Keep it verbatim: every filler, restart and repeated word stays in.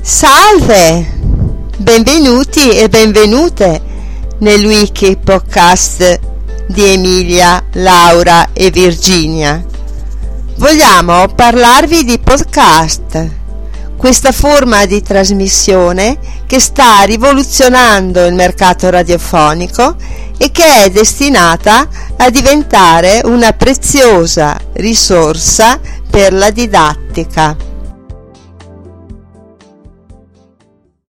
Salve, benvenuti e benvenute nel Wiki Podcast di Emilia, Laura e Virginia. Vogliamo parlarvi di podcast, questa forma di trasmissione che sta rivoluzionando il mercato radiofonico e che è destinata a diventare una preziosa risorsa per la didattica.